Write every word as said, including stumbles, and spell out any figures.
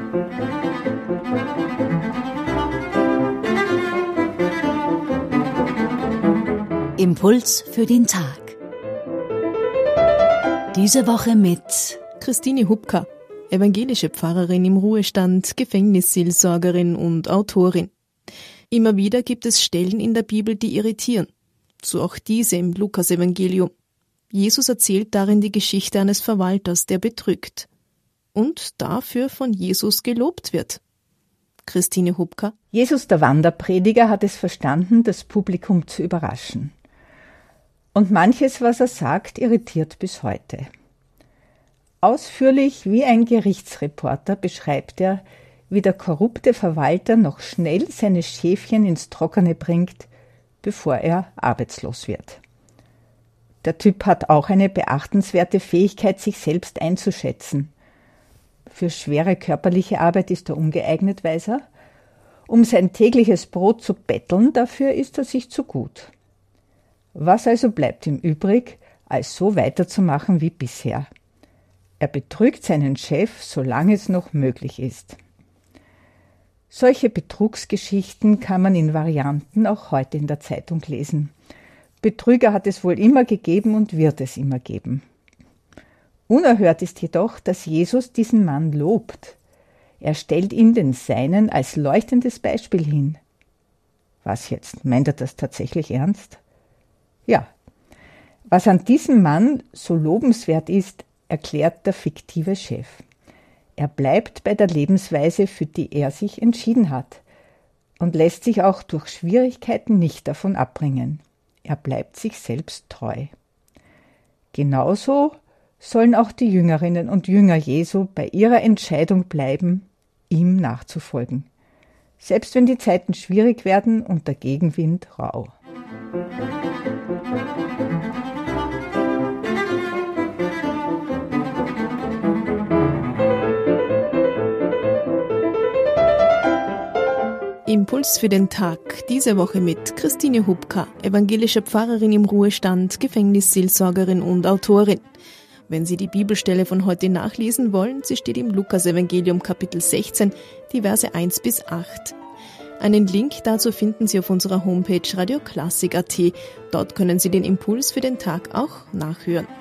Impuls für den Tag. Diese Woche mit Christine Hubka, evangelische Pfarrerin im Ruhestand, Gefängnisseelsorgerin und Autorin. Immer wieder gibt es Stellen in der Bibel, die irritieren. So auch diese im Lukas-Evangelium. Jesus erzählt darin die Geschichte eines Verwalters, der betrügt und dafür von Jesus gelobt wird. Christine Hubka. Jesus, der Wanderprediger, hat es verstanden, das Publikum zu überraschen. Und manches, was er sagt, irritiert bis heute. Ausführlich wie ein Gerichtsreporter beschreibt er, wie der korrupte Verwalter noch schnell seine Schäfchen ins Trockene bringt, bevor er arbeitslos wird. Der Typ hat auch eine beachtenswerte Fähigkeit, sich selbst einzuschätzen. Für schwere körperliche Arbeit ist er ungeeignet, weiß er. Um sein tägliches Brot zu betteln, dafür ist er sich zu gut. Was also bleibt ihm übrig, als so weiterzumachen wie bisher? Er betrügt seinen Chef, solange es noch möglich ist. Solche Betrugsgeschichten kann man in Varianten auch heute in der Zeitung lesen. Betrüger hat es wohl immer gegeben und wird es immer geben. Unerhört ist jedoch, dass Jesus diesen Mann lobt. Er stellt ihn den Seinen als leuchtendes Beispiel hin. Was jetzt? Meint er das tatsächlich ernst? Ja. Was an diesem Mann so lobenswert ist, erklärt der fiktive Chef. Er bleibt bei der Lebensweise, für die er sich entschieden hat und lässt sich auch durch Schwierigkeiten nicht davon abbringen. Er bleibt sich selbst treu. Genauso sollen auch die Jüngerinnen und Jünger Jesu bei ihrer Entscheidung bleiben, ihm nachzufolgen. Selbst wenn die Zeiten schwierig werden und der Gegenwind rau. Impuls für den Tag, diese Woche mit Christine Hubka, evangelische Pfarrerin im Ruhestand, Gefängnisseelsorgerin und Autorin. Wenn Sie die Bibelstelle von heute nachlesen wollen, sie steht im Lukas-Evangelium Kapitel sechzehn, die Verse eins bis acht. Einen Link dazu finden Sie auf unserer Homepage radioklassik punkt at. Dort können Sie den Impuls für den Tag auch nachhören.